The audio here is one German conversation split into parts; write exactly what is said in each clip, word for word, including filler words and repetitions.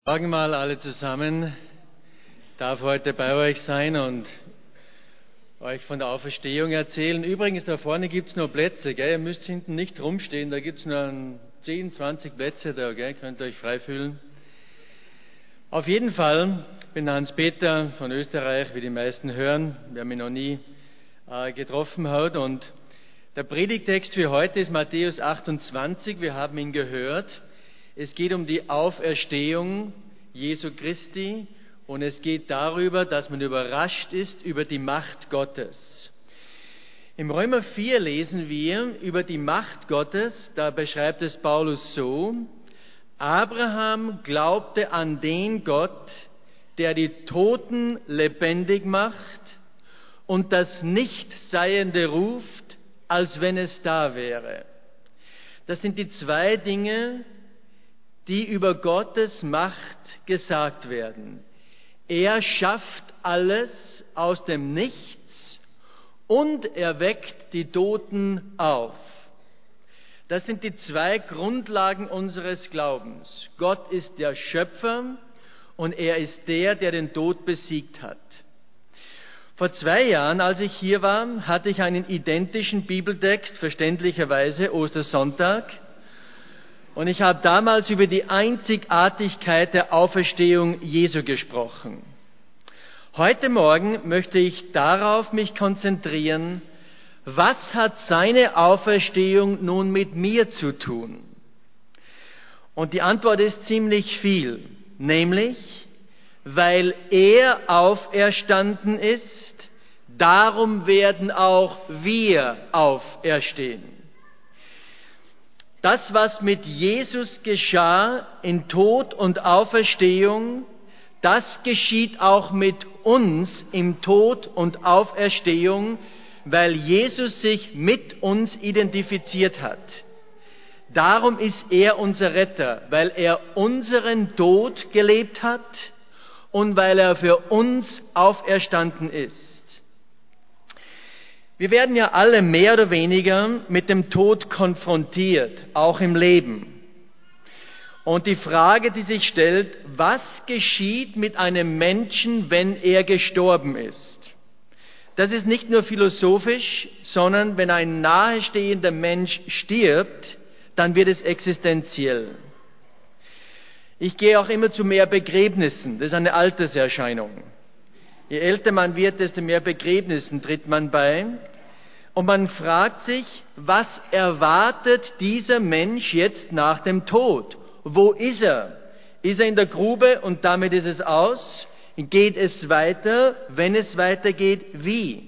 Morgen mal alle zusammen. Ich darf heute bei euch sein und euch von der Auferstehung erzählen. Übrigens, da vorne gibt es noch Plätze, gell? Ihr müsst hinten nicht rumstehen, da gibt es nur zehn, zwanzig Plätze da, gell? Könnt ihr euch frei fühlen. Auf jeden Fall, ich bin Hans-Peter von Österreich, wie die meisten hören, wer mich noch nie äh, getroffen hat. Und der Predigtext für heute ist Matthäus achtundzwanzig, wir haben ihn gehört. Es geht um die Auferstehung Jesu Christi und es geht darüber, dass man überrascht ist über die Macht Gottes. Im Römer vier lesen wir über die Macht Gottes, da beschreibt es Paulus so: Abraham glaubte an den Gott, der die Toten lebendig macht und das Nichtseiende ruft, als wenn es da wäre. Das sind die zwei Dinge, die über Gottes Macht gesagt werden. Er schafft alles aus dem Nichts und er weckt die Toten auf. Das sind die zwei Grundlagen unseres Glaubens. Gott ist der Schöpfer und er ist der, der den Tod besiegt hat. Vor zwei Jahren, als ich hier war, hatte ich einen identischen Bibeltext, verständlicherweise Ostersonntag. Und ich habe damals über die Einzigartigkeit der Auferstehung Jesu gesprochen. Heute Morgen möchte ich darauf mich konzentrieren, was hat seine Auferstehung nun mit mir zu tun? Und die Antwort ist ziemlich viel, nämlich, weil er auferstanden ist, darum werden auch wir auferstehen. Das, was mit Jesus geschah in Tod und Auferstehung, das geschieht auch mit uns im Tod und Auferstehung, weil Jesus sich mit uns identifiziert hat. Darum ist er unser Retter, weil er unseren Tod gelebt hat und weil er für uns auferstanden ist. Wir werden ja alle mehr oder weniger mit dem Tod konfrontiert, auch im Leben. Und die Frage, die sich stellt, was geschieht mit einem Menschen, wenn er gestorben ist? Das ist nicht nur philosophisch, sondern wenn ein nahestehender Mensch stirbt, dann wird es existenziell. Ich gehe auch immer zu mehr Begräbnissen, das ist eine Alterserscheinung. Je älter man wird, desto mehr Begräbnissen tritt man bei. Und man fragt sich, was erwartet dieser Mensch jetzt nach dem Tod? Wo ist er? Ist er in der Grube und damit ist es aus? Geht es weiter? Wenn es weitergeht, wie?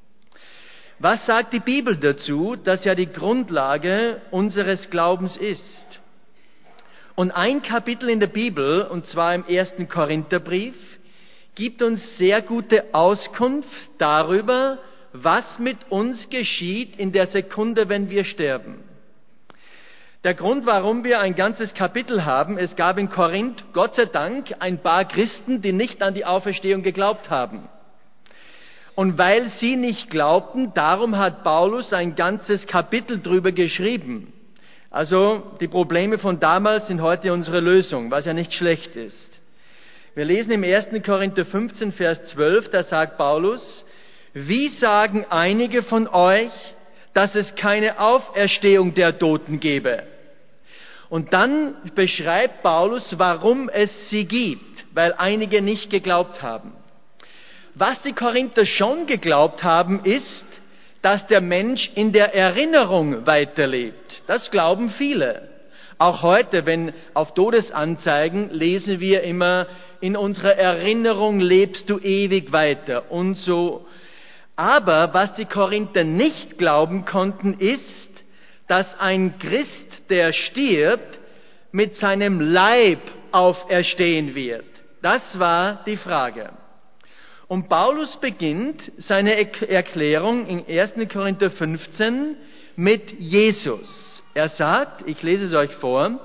Was sagt die Bibel dazu, das ja die Grundlage unseres Glaubens ist? Und ein Kapitel in der Bibel, und zwar im ersten Korintherbrief, gibt uns sehr gute Auskunft darüber, was mit uns geschieht in der Sekunde, wenn wir sterben. Der Grund, warum wir ein ganzes Kapitel haben, es gab in Korinth, Gott sei Dank, ein paar Christen, die nicht an die Auferstehung geglaubt haben. Und weil sie nicht glaubten, darum hat Paulus ein ganzes Kapitel drüber geschrieben. Also die Probleme von damals sind heute unsere Lösung, was ja nicht schlecht ist. Wir lesen im ersten Korinther fünfzehn, Vers zwölf, da sagt Paulus: Wie sagen einige von euch, dass es keine Auferstehung der Toten gebe? Und dann beschreibt Paulus, warum es sie gibt, weil einige nicht geglaubt haben. Was die Korinther schon geglaubt haben, ist, dass der Mensch in der Erinnerung weiterlebt. Das glauben viele. Auch heute, wenn auf Todesanzeigen lesen wir immer, in unserer Erinnerung lebst du ewig weiter und so. Aber was die Korinther nicht glauben konnten, ist, dass ein Christ, der stirbt, mit seinem Leib auferstehen wird. Das war die Frage. Und Paulus beginnt seine Erklärung in ersten Korinther fünfzehn mit Jesus. Er sagt, ich lese es euch vor: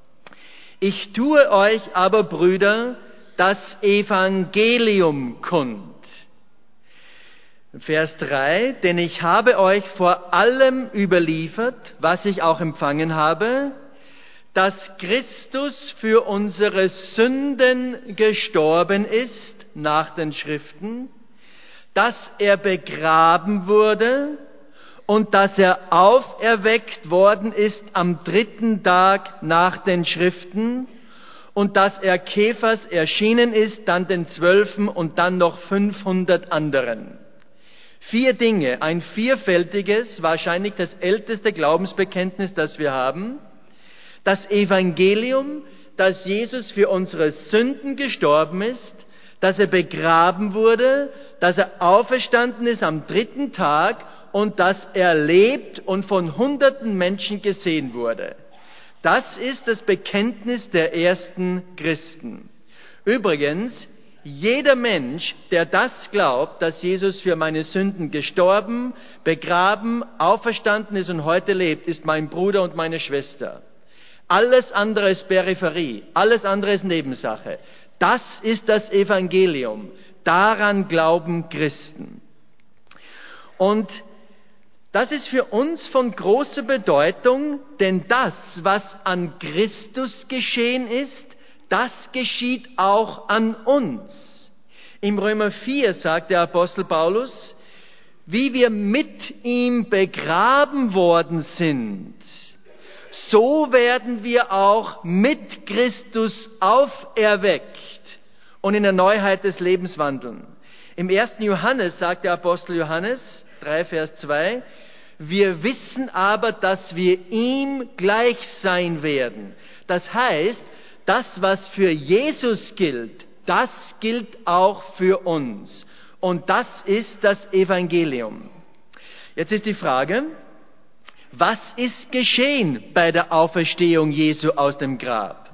Ich tue euch aber, Brüder, das Evangelium kund. Vers drei, denn ich habe euch vor allem überliefert, was ich auch empfangen habe, dass Christus für unsere Sünden gestorben ist nach den Schriften, dass er begraben wurde und dass er auferweckt worden ist am dritten Tag nach den Schriften und dass er Kephas erschienen ist, dann den Zwölfen und dann noch fünfhundert anderen. Vier Dinge, ein vierfältiges, wahrscheinlich das älteste Glaubensbekenntnis, das wir haben. Das Evangelium, dass Jesus für unsere Sünden gestorben ist, dass er begraben wurde, dass er auferstanden ist am dritten Tag und dass er lebt und von hunderten Menschen gesehen wurde. Das ist das Bekenntnis der ersten Christen. Übrigens, jeder Mensch, der das glaubt, dass Jesus für meine Sünden gestorben, begraben, auferstanden ist und heute lebt, ist mein Bruder und meine Schwester. Alles andere ist Peripherie, alles andere ist Nebensache. Das ist das Evangelium. Daran glauben Christen. Und das ist für uns von großer Bedeutung, denn das, was an Christus geschehen ist, das geschieht auch an uns. Im Römer vier sagt der Apostel Paulus, wie wir mit ihm begraben worden sind, so werden wir auch mit Christus auferweckt und in der Neuheit des Lebens wandeln. Im ersten Johannes sagt der Apostel Johannes, drei Vers zwei, wir wissen aber, dass wir ihm gleich sein werden. Das heißt, das, was für Jesus gilt, das gilt auch für uns. Und das ist das Evangelium. Jetzt ist die Frage, was ist geschehen bei der Auferstehung Jesu aus dem Grab?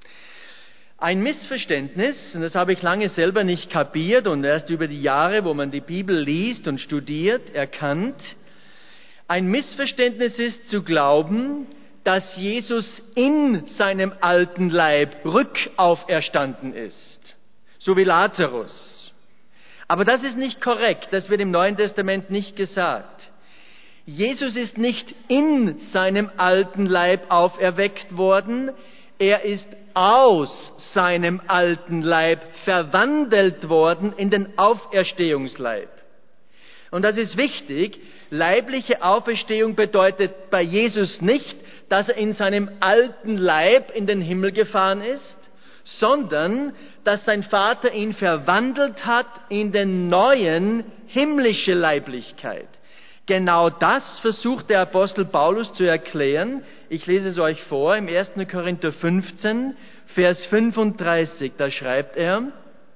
Ein Missverständnis, und das habe ich lange selber nicht kapiert und erst über die Jahre, wo man die Bibel liest und studiert, erkannt. Ein Missverständnis ist zu glauben, dass Jesus in seinem alten Leib rückauferstanden ist, so wie Lazarus. Aber das ist nicht korrekt, das wird im Neuen Testament nicht gesagt. Jesus ist nicht in seinem alten Leib auferweckt worden, er ist aus seinem alten Leib verwandelt worden in den Auferstehungsleib. Und das ist wichtig, leibliche Auferstehung bedeutet bei Jesus nicht, dass er in seinem alten Leib in den Himmel gefahren ist, sondern dass sein Vater ihn verwandelt hat in den neuen himmlische Leiblichkeit. Genau das versucht der Apostel Paulus zu erklären. Ich lese es euch vor, im ersten Korinther fünfzehn, Vers fünfunddreißig, da schreibt er,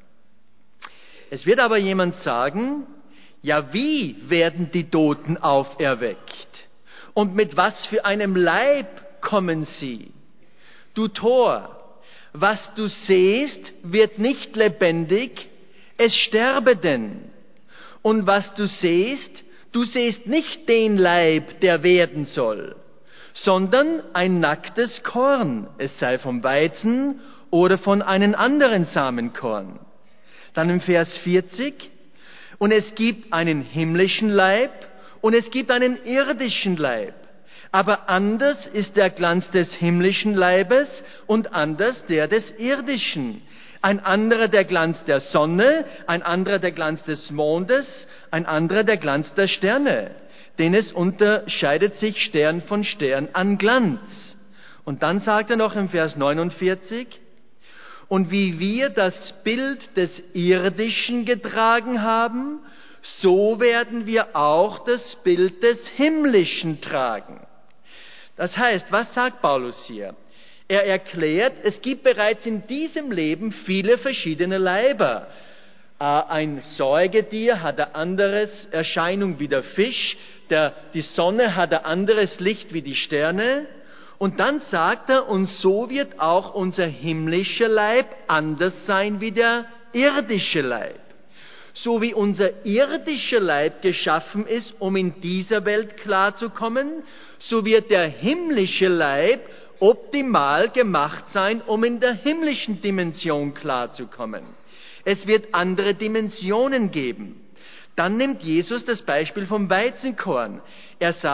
es wird aber jemand sagen, ja, wie werden die Toten auferweckt? Und mit was für einem Leib kommen sie? Du Tor, was du sähst, wird nicht lebendig, es sterbe denn. Und was du sähst, du sähst nicht den Leib, der werden soll, sondern ein nacktes Korn, es sei vom Weizen oder von einem anderen Samenkorn. Dann im Vers vierzig, und es gibt einen himmlischen Leib und es gibt einen irdischen Leib. Aber anders ist der Glanz des himmlischen Leibes und anders der des irdischen. Ein anderer der Glanz der Sonne, ein anderer der Glanz des Mondes, ein anderer der Glanz der Sterne. Denn es unterscheidet sich Stern von Stern an Glanz. Und dann sagt er noch im Vers neunundvierzig, und wie wir das Bild des Irdischen getragen haben, so werden wir auch das Bild des Himmlischen tragen. Das heißt, was sagt Paulus hier? Er erklärt, es gibt bereits in diesem Leben viele verschiedene Leiber. Ein Säugetier hat eine andere Erscheinung wie der Fisch, der, die Sonne hat ein anderes Licht wie die Sterne. Und dann sagt er, und so wird auch unser himmlischer Leib anders sein wie der irdische Leib. So wie unser irdischer Leib geschaffen ist, um in dieser Welt klarzukommen, so wird der himmlische Leib optimal gemacht sein, um in der himmlischen Dimension klarzukommen. Es wird andere Dimensionen geben. Dann nimmt Jesus das Beispiel vom Weizenkorn. Er sagt,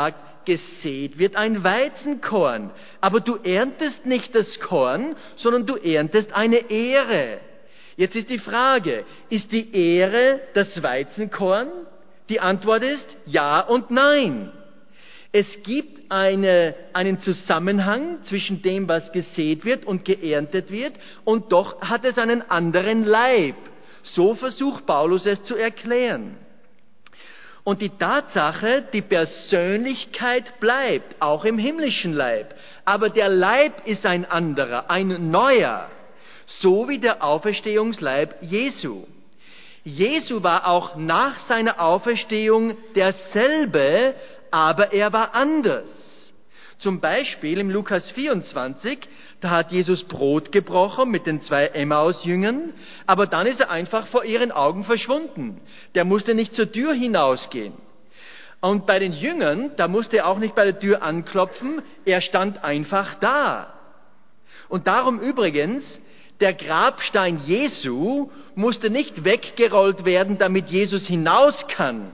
gesät wird ein Weizenkorn, aber du erntest nicht das Korn, sondern du erntest eine Ähre. Jetzt ist die Frage, ist die Ähre das Weizenkorn? Die Antwort ist ja und nein. Es gibt eine, einen Zusammenhang zwischen dem, was gesät wird und geerntet wird, und doch hat es einen anderen Leib. So versucht Paulus es zu erklären. Und die Tatsache, die Persönlichkeit bleibt, auch im himmlischen Leib. Aber der Leib ist ein anderer, ein neuer, so wie der Auferstehungsleib Jesu. Jesu war auch nach seiner Auferstehung derselbe, aber er war anders. Zum Beispiel im Lukas vierundzwanzig, da hat Jesus Brot gebrochen mit den zwei Emmaus-Jüngern, aber dann ist er einfach vor ihren Augen verschwunden. Der musste nicht zur Tür hinausgehen. Und bei den Jüngern, da musste er auch nicht bei der Tür anklopfen, er stand einfach da. Und darum übrigens, der Grabstein Jesu musste nicht weggerollt werden, damit Jesus hinaus kann,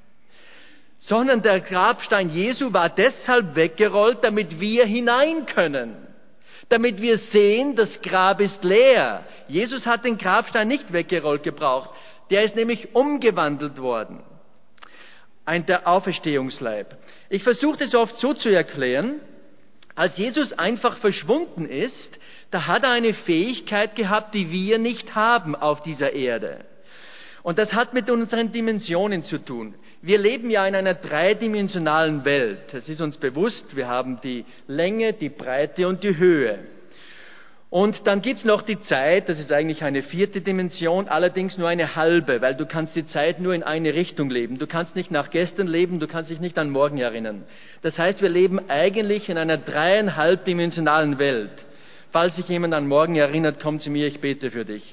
sondern der Grabstein Jesu war deshalb weggerollt, damit wir hinein können, damit wir sehen, das Grab ist leer. Jesus hat den Grabstein nicht weggerollt gebraucht, der ist nämlich umgewandelt worden, ein der Auferstehungsleib. Ich versuche das oft so zu erklären, als Jesus einfach verschwunden ist, da hat er eine Fähigkeit gehabt, die wir nicht haben auf dieser Erde. Und das hat mit unseren Dimensionen zu tun. Wir leben ja in einer dreidimensionalen Welt. Das ist uns bewusst. Wir haben die Länge, die Breite und die Höhe. Und dann gibt's noch die Zeit, das ist eigentlich eine vierte Dimension, allerdings nur eine halbe, weil du kannst die Zeit nur in eine Richtung leben. Du kannst nicht nach gestern leben, du kannst dich nicht an morgen erinnern. Das heißt, wir leben eigentlich in einer dreieinhalbdimensionalen Welt. Falls sich jemand an morgen erinnert, komm zu mir, ich bete für dich.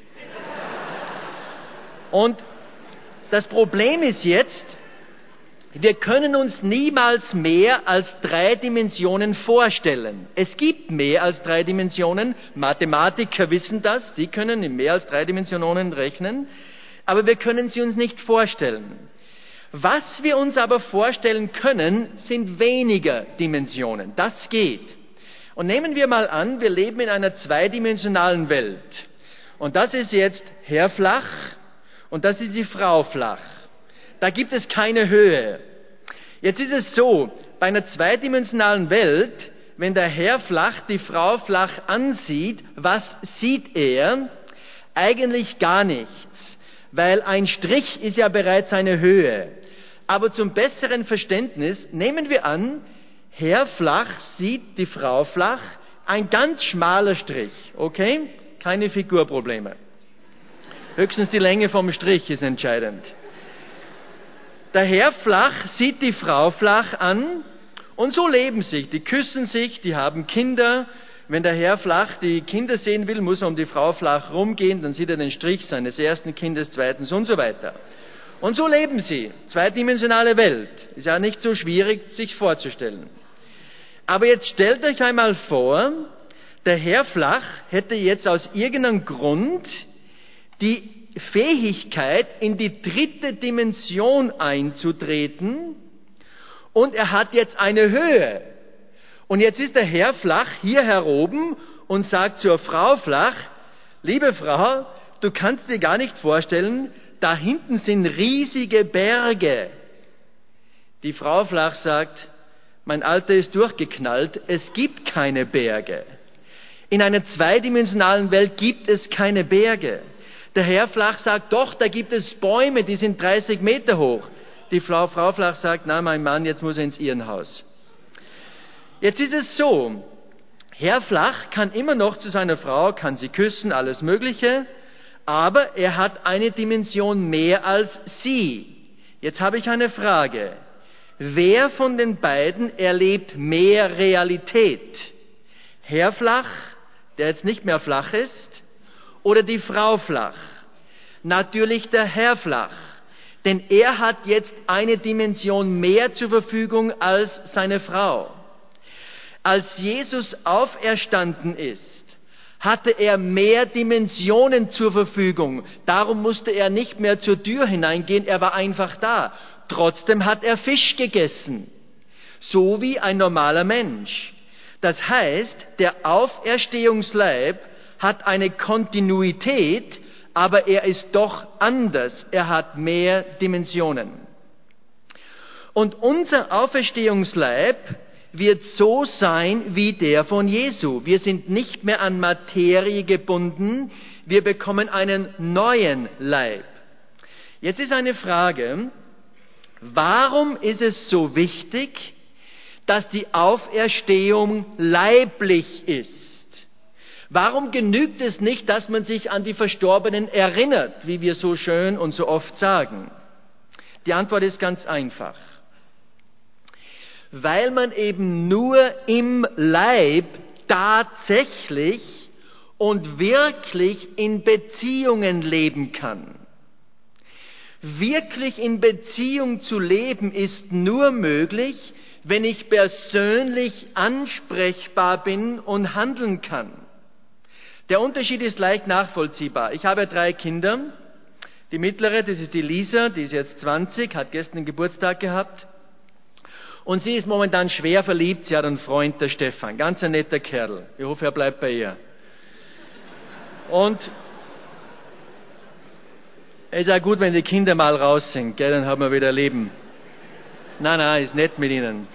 Und das Problem ist jetzt, wir können uns niemals mehr als drei Dimensionen vorstellen. Es gibt mehr als drei Dimensionen. Mathematiker wissen das, die können in mehr als drei Dimensionen rechnen. Aber wir können sie uns nicht vorstellen. Was wir uns aber vorstellen können, sind weniger Dimensionen. Das geht. Und nehmen wir mal an, wir leben in einer zweidimensionalen Welt. Und das ist jetzt Herr flach und das ist die Frau flach. Da gibt es keine Höhe. Jetzt ist es so, bei einer zweidimensionalen Welt, wenn der Herr flach die Frau flach ansieht, was sieht er? Eigentlich gar nichts, weil ein Strich ist ja bereits eine Höhe. Aber zum besseren Verständnis nehmen wir an, Herr flach sieht die Frau flach, ein ganz schmaler Strich, okay? Keine Figurprobleme. Höchstens die Länge vom Strich ist entscheidend. Der Herr flach sieht die Frau flach an und so leben sie. Die küssen sich, die haben Kinder. Wenn der Herr flach die Kinder sehen will, muss er um die Frau flach rumgehen, dann sieht er den Strich seines ersten Kindes, zweitens und so weiter. Und so leben sie. Zweidimensionale Welt. Ist ja nicht so schwierig, sich vorzustellen. Aber jetzt stellt euch einmal vor, der Herr flach hätte jetzt aus irgendeinem Grund die Fähigkeit, in die dritte Dimension einzutreten und er hat jetzt eine Höhe. Und jetzt ist der Herr flach hier heroben und sagt zur Frau flach, liebe Frau, du kannst dir gar nicht vorstellen, da hinten sind riesige Berge. Die Frau flach sagt, mein Alter ist durchgeknallt, es gibt keine Berge. In einer zweidimensionalen Welt gibt es keine Berge. Der Herr flach sagt, doch, da gibt es Bäume, die sind dreißig Meter hoch. Die Frau, Frau flach sagt, na, mein Mann, jetzt muss er ins Irrenhaus. Jetzt ist es so, Herr flach kann immer noch zu seiner Frau, kann sie küssen, alles Mögliche, aber er hat eine Dimension mehr als sie. Jetzt habe ich eine Frage. Wer von den beiden erlebt mehr Realität? Herr flach, der jetzt nicht mehr flach ist, oder die Frau flach? Natürlich der Herr flach, denn er hat jetzt eine Dimension mehr zur Verfügung als seine Frau. Als Jesus auferstanden ist, hatte er mehr Dimensionen zur Verfügung. Darum musste er nicht mehr zur Tür hineingehen, er war einfach da. Trotzdem hat er Fisch gegessen. so wie ein normaler Mensch. Das heißt, der Auferstehungsleib hat eine Kontinuität, aber er ist doch anders. Er hat mehr Dimensionen. Und unser Auferstehungsleib wird so sein wie der von Jesu. Wir sind nicht mehr an Materie gebunden, wir bekommen einen neuen Leib. Jetzt ist eine Frage, warum ist es so wichtig, dass die Auferstehung leiblich ist? Warum genügt es nicht, dass man sich an die Verstorbenen erinnert, wie wir so schön und so oft sagen? Die Antwort ist ganz einfach. Weil man eben nur im Leib tatsächlich und wirklich in Beziehungen leben kann. Wirklich in Beziehung zu leben ist nur möglich, wenn ich persönlich ansprechbar bin und handeln kann. Der Unterschied ist leicht nachvollziehbar. Ich habe drei Kinder. Die mittlere, das ist die Lisa, die ist jetzt zwanzig, hat gestern Geburtstag gehabt. Und sie ist momentan schwer verliebt. Sie hat einen Freund, der Stefan. Ganz ein netter Kerl. Ich hoffe, er bleibt bei ihr. Und es ist auch gut, wenn die Kinder mal raus sind, gell? Dann haben wir wieder Leben. Nein, nein, ist nett mit ihnen.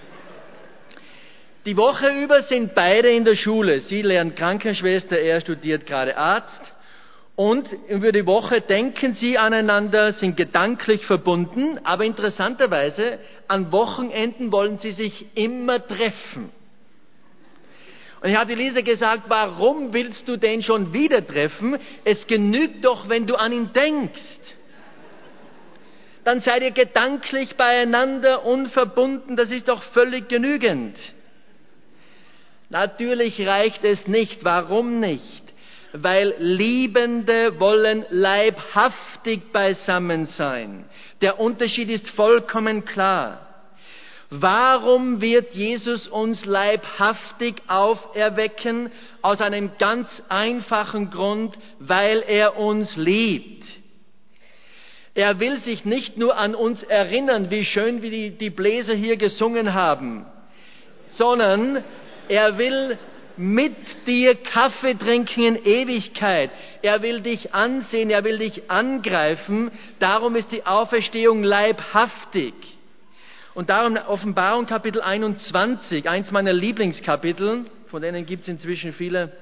Die Woche über sind beide in der Schule. Sie lernt Krankenschwester, er studiert gerade Arzt. Und über die Woche denken sie aneinander, sind gedanklich verbunden, aber interessanterweise, an Wochenenden wollen sie sich immer treffen. Und ich habe Lisa gesagt, warum willst du den schon wieder treffen? Es genügt doch, wenn du an ihn denkst. Dann seid ihr gedanklich beieinander und verbunden, das ist doch völlig genügend. Natürlich reicht es nicht. Warum nicht? Weil Liebende wollen leibhaftig beisammen sein. Der Unterschied ist vollkommen klar. Warum wird Jesus uns leibhaftig auferwecken? Aus einem ganz einfachen Grund, weil er uns liebt. Er will sich nicht nur an uns erinnern, wie schön wir die, die Bläser hier gesungen haben, sondern er will mit dir Kaffee trinken in Ewigkeit. Er will dich ansehen, er will dich angreifen. Darum ist die Auferstehung leibhaftig. Und darum Offenbarung Kapitel einundzwanzig, eins meiner Lieblingskapitel, von denen gibt es inzwischen viele.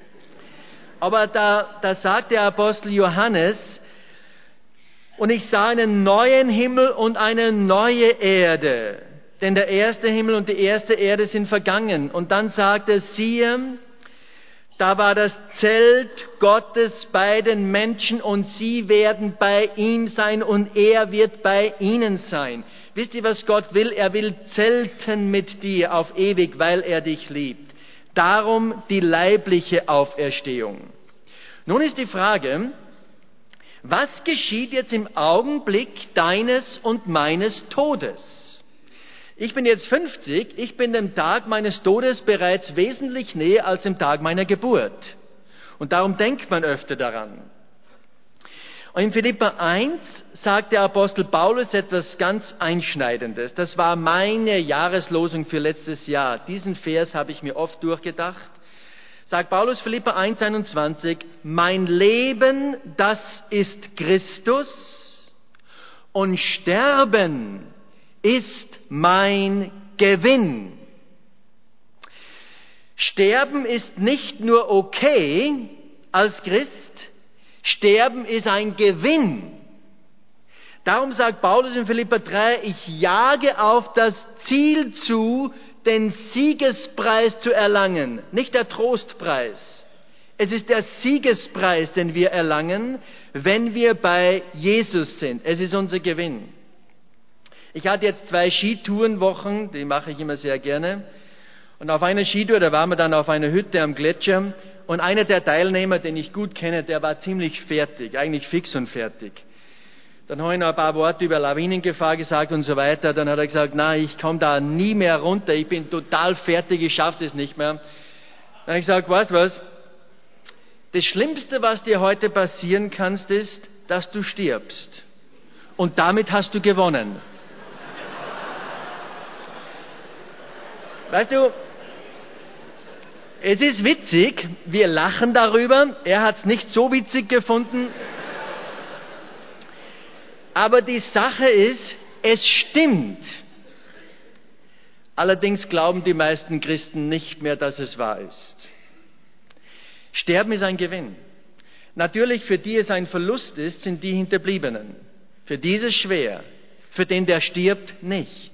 Aber da, da sagt der Apostel Johannes, und ich sah einen neuen Himmel und eine neue Erde. Denn der erste Himmel und die erste Erde sind vergangen. Und dann sagt er, siehe, da war das Zelt Gottes bei den Menschen und sie werden bei ihm sein und er wird bei ihnen sein. Wisst ihr, was Gott will? Er will zelten mit dir auf ewig, weil er dich liebt. Darum die leibliche Auferstehung. Nun ist die Frage, was geschieht jetzt im Augenblick deines und meines Todes? Ich bin jetzt fünfzig, ich bin dem Tag meines Todes bereits wesentlich näher als dem Tag meiner Geburt. Und darum denkt man öfter daran. Und in Philipper eins sagt der Apostel Paulus etwas ganz Einschneidendes. Das war meine Jahreslosung für letztes Jahr. Diesen Vers habe ich mir oft durchgedacht. Sagt Paulus, Philipper eins, einundzwanzig, mein Leben, das ist Christus und Sterben ist mein Gewinn. Sterben ist nicht nur okay als Christ, Sterben ist ein Gewinn. Darum sagt Paulus in Philipper drei, ich jage auf das Ziel zu, den Siegespreis zu erlangen, nicht der Trostpreis. Es ist der Siegespreis, den wir erlangen, wenn wir bei Jesus sind. Es ist unser Gewinn. Ich hatte jetzt zwei Skitourenwochen, die mache ich immer sehr gerne. Und auf einer Skitour, da waren wir dann auf einer Hütte am Gletscher. Und einer der Teilnehmer, den ich gut kenne, der war ziemlich fertig, eigentlich fix und fertig. Dann habe ich noch ein paar Worte über Lawinengefahr gesagt und so weiter. Dann hat er gesagt, nein, ich komme da nie mehr runter, ich bin total fertig, ich schaffe das nicht mehr. Dann habe ich gesagt, weißt du was? Das Schlimmste, was dir heute passieren kann, ist, dass du stirbst. Und damit hast du gewonnen. Weißt du, es ist witzig, wir lachen darüber, er hat es nicht so witzig gefunden. Aber die Sache ist, es stimmt. Allerdings glauben die meisten Christen nicht mehr, dass es wahr ist. Sterben ist ein Gewinn. Natürlich, für die es ein Verlust ist, sind die Hinterbliebenen. Für die ist es schwer. Für den, der stirbt, nicht.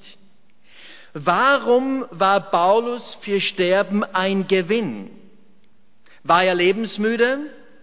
Warum war Paulus für Sterben ein Gewinn? War er lebensmüde?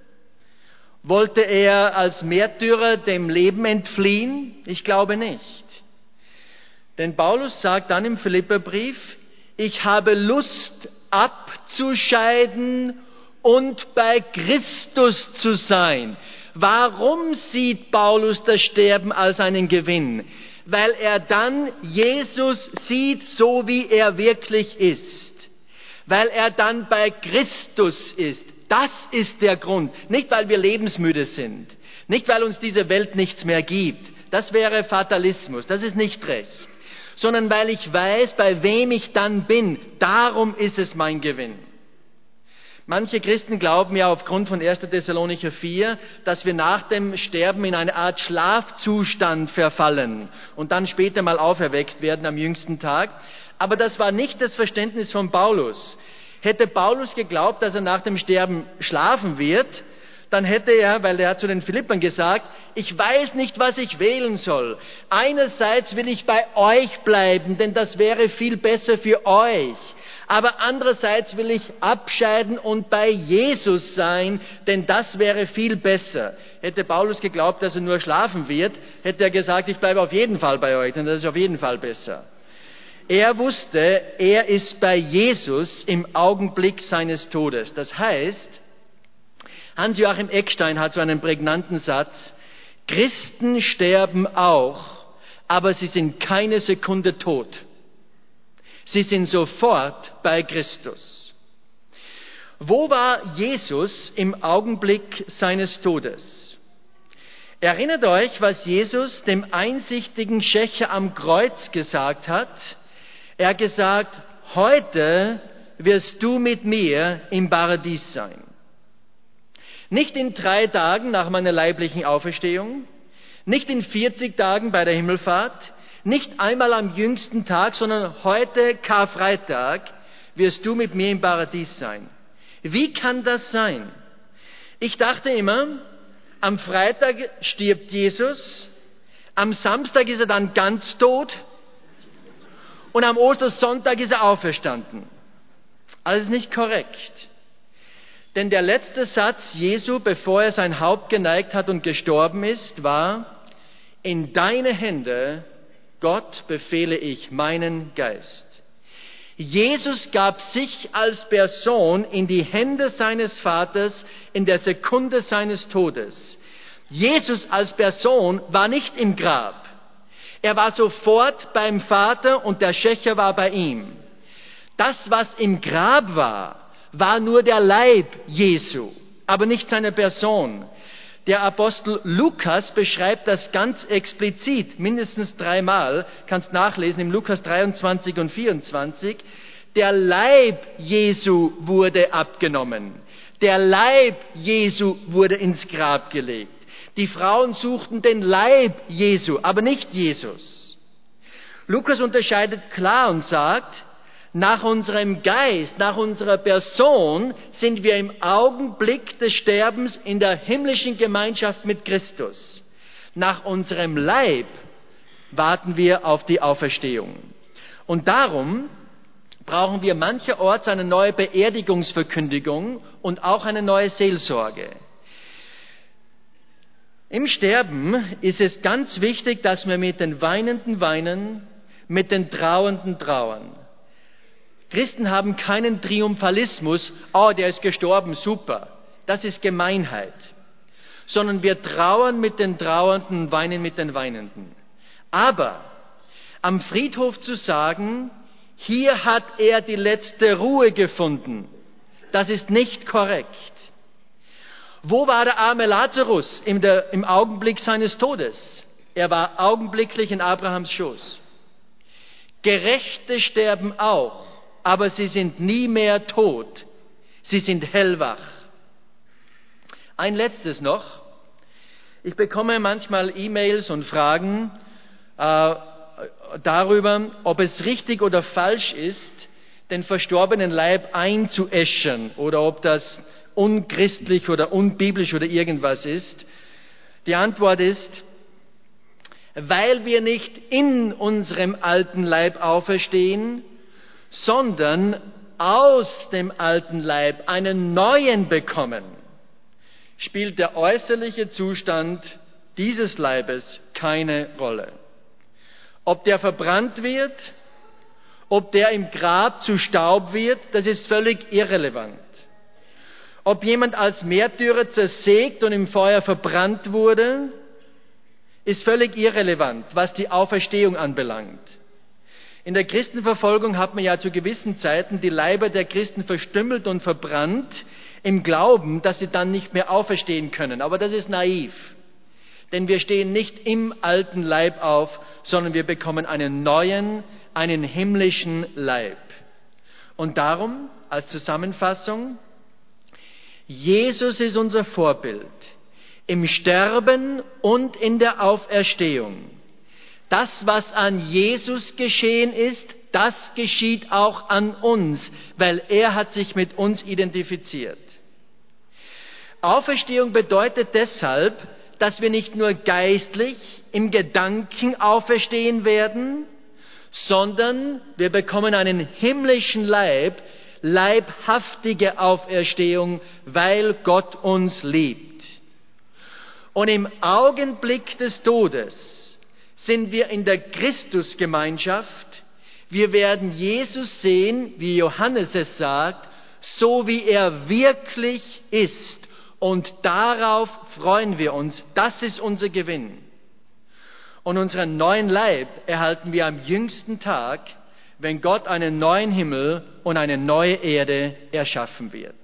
Wollte er als Märtyrer dem Leben entfliehen? Ich glaube nicht. Denn Paulus sagt dann im Philipperbrief, ich habe Lust abzuscheiden und bei Christus zu sein. Warum sieht Paulus das Sterben als einen Gewinn? Weil er dann Jesus sieht, so wie er wirklich ist. Weil er dann bei Christus ist. Das ist der Grund. Nicht, weil wir lebensmüde sind. Nicht, weil uns diese Welt nichts mehr gibt. Das wäre Fatalismus. Das ist nicht recht. Sondern weil ich weiß, bei wem ich dann bin. Darum ist es mein Gewinn. Manche Christen glauben ja aufgrund von erster Thessalonicher vier, dass wir nach dem Sterben in eine Art Schlafzustand verfallen und dann später mal auferweckt werden am jüngsten Tag. Aber das war nicht das Verständnis von Paulus. Hätte Paulus geglaubt, dass er nach dem Sterben schlafen wird, dann hätte er, weil er hat zu den Philippern gesagt, ich weiß nicht, was ich wählen soll. Einerseits will ich bei euch bleiben, denn das wäre viel besser für euch. Aber andererseits will ich abscheiden und bei Jesus sein, denn das wäre viel besser. Hätte Paulus geglaubt, dass er nur schlafen wird, hätte er gesagt, ich bleibe auf jeden Fall bei euch, denn das ist auf jeden Fall besser. Er wusste, er ist bei Jesus im Augenblick seines Todes. Das heißt, Hans-Joachim Eckstein hat so einen prägnanten Satz, Christen sterben auch, aber sie sind keine Sekunde tot. Sie sind sofort bei Christus. Wo war Jesus im Augenblick seines Todes? Erinnert euch, was Jesus dem einsichtigen Schächer am Kreuz gesagt hat? Er hat gesagt, heute wirst du mit mir im Paradies sein. Nicht in drei Tagen nach meiner leiblichen Auferstehung, nicht in vierzig Tagen bei der Himmelfahrt, nicht einmal am jüngsten Tag, sondern heute, Karfreitag, wirst du mit mir im Paradies sein. Wie kann das sein? Ich dachte immer, am Freitag stirbt Jesus, am Samstag ist er dann ganz tot und am Ostersonntag ist er auferstanden. Alles nicht korrekt. Denn der letzte Satz Jesu, bevor er sein Haupt geneigt hat und gestorben ist, war, in deine Hände, Gott, befehle ich meinen Geist. Jesus gab sich als Person in die Hände seines Vaters in der Sekunde seines Todes. Jesus als Person war nicht im Grab. Er war sofort beim Vater und der Schächer war bei ihm. Das, was im Grab war, war nur der Leib Jesu, aber nicht seine Person. Der Apostel Lukas beschreibt das ganz explizit, mindestens dreimal, kannst nachlesen im Lukas dreiundzwanzig und vierundzwanzig. Der Leib Jesu wurde abgenommen. Der Leib Jesu wurde ins Grab gelegt. Die Frauen suchten den Leib Jesu, aber nicht Jesus. Lukas unterscheidet klar und sagt, nach unserem Geist, nach unserer Person sind wir im Augenblick des Sterbens in der himmlischen Gemeinschaft mit Christus. Nach unserem Leib warten wir auf die Auferstehung. Und darum brauchen wir mancherorts eine neue Beerdigungsverkündigung und auch eine neue Seelsorge. Im Sterben ist es ganz wichtig, dass wir mit den Weinenden weinen, mit den Trauernden trauern. Christen haben keinen Triumphalismus, oh, der ist gestorben, super. Das ist Gemeinheit. Sondern wir trauern mit den Trauernden, weinen mit den Weinenden. Aber am Friedhof zu sagen, hier hat er die letzte Ruhe gefunden, das ist nicht korrekt. Wo war der arme Lazarus im, der, im Augenblick seines Todes? Er war augenblicklich in Abrahams Schoß. Gerechte sterben auch, aber sie sind nie mehr tot. Sie sind hellwach. Ein letztes noch. Ich bekomme manchmal E-Mails und Fragen äh, darüber, ob es richtig oder falsch ist, den verstorbenen Leib einzuäschern oder ob das unchristlich oder unbiblisch oder irgendwas ist. Die Antwort ist, weil wir nicht in unserem alten Leib auferstehen, sondern aus dem alten Leib einen neuen bekommen, spielt der äußerliche Zustand dieses Leibes keine Rolle. Ob der verbrannt wird, ob der im Grab zu Staub wird, das ist völlig irrelevant. Ob jemand als Märtyrer zersägt und im Feuer verbrannt wurde, ist völlig irrelevant, was die Auferstehung anbelangt. In der Christenverfolgung hat man ja zu gewissen Zeiten die Leiber der Christen verstümmelt und verbrannt, im Glauben, dass sie dann nicht mehr auferstehen können. Aber das ist naiv, denn wir stehen nicht im alten Leib auf, sondern wir bekommen einen neuen, einen himmlischen Leib. Und darum, als Zusammenfassung, Jesus ist unser Vorbild im Sterben und in der Auferstehung. Das, was an Jesus geschehen ist, das geschieht auch an uns, weil er hat sich mit uns identifiziert. Auferstehung bedeutet deshalb, dass wir nicht nur geistlich im Gedanken auferstehen werden, sondern wir bekommen einen himmlischen Leib, leibhaftige Auferstehung, weil Gott uns liebt. Und im Augenblick des Todes sind wir in der Christusgemeinschaft. Wir werden Jesus sehen, wie Johannes es sagt, so wie er wirklich ist. Und darauf freuen wir uns. Das ist unser Gewinn. Und unseren neuen Leib erhalten wir am jüngsten Tag, wenn Gott einen neuen Himmel und eine neue Erde erschaffen wird.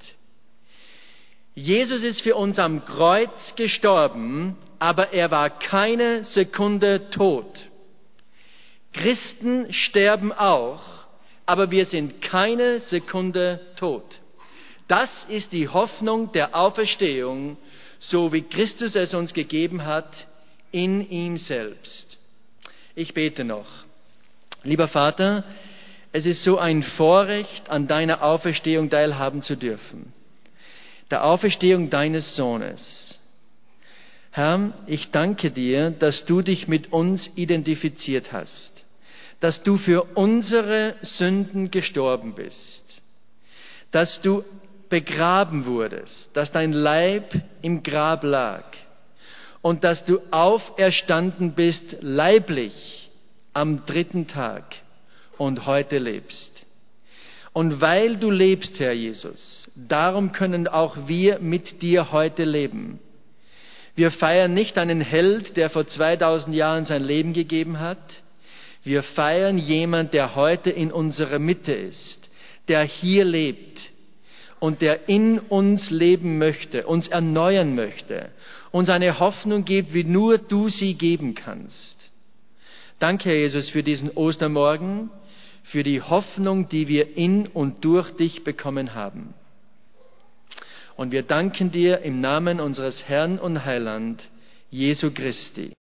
Jesus ist für uns am Kreuz gestorben, aber er war keine Sekunde tot. Christen sterben auch, aber wir sind keine Sekunde tot. Das ist die Hoffnung der Auferstehung, so wie Christus es uns gegeben hat, in ihm selbst. Ich bete noch. Lieber Vater, es ist so ein Vorrecht, an deiner Auferstehung teilhaben zu dürfen. Der Auferstehung deines Sohnes. Herr, ich danke dir, dass du dich mit uns identifiziert hast, dass du für unsere Sünden gestorben bist, dass du begraben wurdest, dass dein Leib im Grab lag und dass du auferstanden bist, leiblich, am dritten Tag und heute lebst. Und weil du lebst, Herr Jesus, darum können auch wir mit dir heute leben. Wir feiern nicht einen Held, der vor zweitausend Jahren sein Leben gegeben hat. Wir feiern jemand, der heute in unserer Mitte ist, der hier lebt und der in uns leben möchte, uns erneuern möchte, uns eine Hoffnung gibt, wie nur du sie geben kannst. Danke, Herr Jesus, für diesen Ostermorgen, für die Hoffnung, die wir in und durch dich bekommen haben. Und wir danken dir im Namen unseres Herrn und Heiland, Jesu Christi.